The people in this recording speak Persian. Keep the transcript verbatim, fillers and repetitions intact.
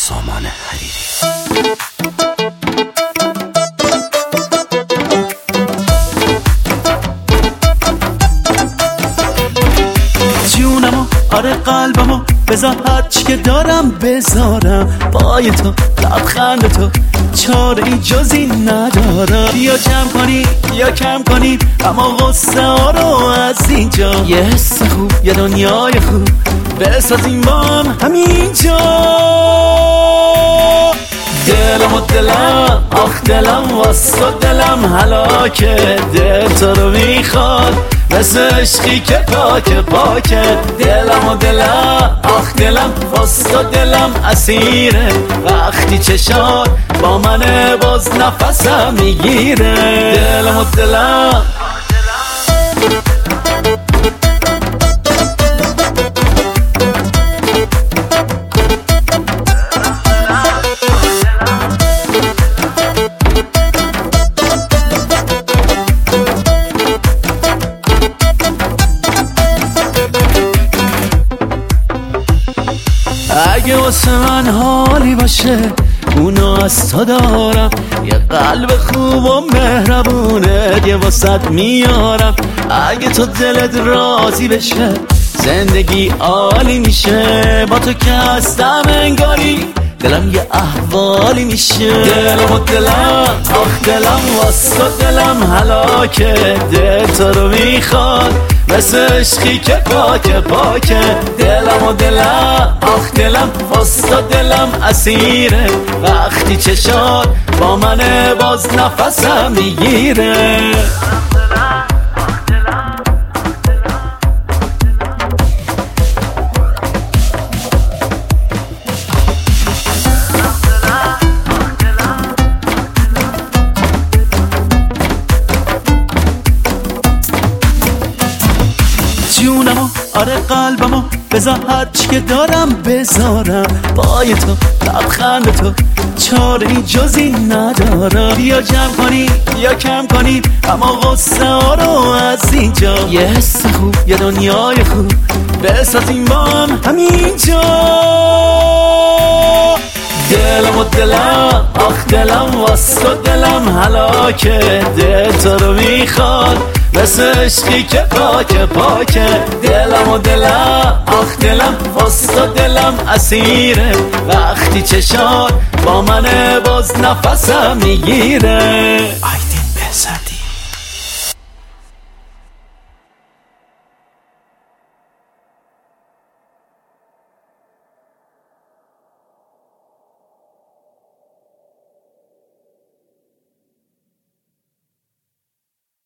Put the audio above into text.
سامان حریری. جونمو آره قلبمو بذار هرچی که دارم بذارم پای تو لبخند تو چاره ای جزی ندارم. یا جمع کنی یا کم کنی اما غصه ها رو از اینجا یه حس خوب یه دنیای خوب بسازیم با هم همینجا. دلم و دلم آخ دلم واسه دلم هلاکه دل تو رو میخواد مثل عشقی که پاک پاکه. دلم و دلم آخ دلم واسه دلم اسیره وقتی چشات با منه باز نفسم میگیره. دلم و دلم اگه واسه من حالی باشه اونو از تو دارم. یه قلب خوب و مهربونه یه واسط میارم. اگه تو دلت راضی بشه زندگی عالی میشه. با تو که هستم انگاری دلم یه احوالی میشه. دلم و دلم آخ دلم واسه دلم هلاکه دل تو رو میخواد مثل عشقی که پاک پاکه. دلم و دلم آخ دلم واسه دلم اسیره وقتی چشات با منه باز نفسم میگیره. جونمو آره قلبمو بذار هرچی که دارم بذارم پای تو لبخند تو چاره ای جزی ندارم. یا جمع کنی یا کم کنی اما غصه ها رو از اینجا یه حس خوب یه دنیای خوب بسازیم با هم همینجا. دلم و دلم آخ دلم واسه دلم هلاکه دل تو رو میخواد مثل عشقی که پاک پاکه. دلم و دلم آخ دلم واسه دلم اسیره وقتی چشات با منه باز نفسم میگیره. آیدین بزن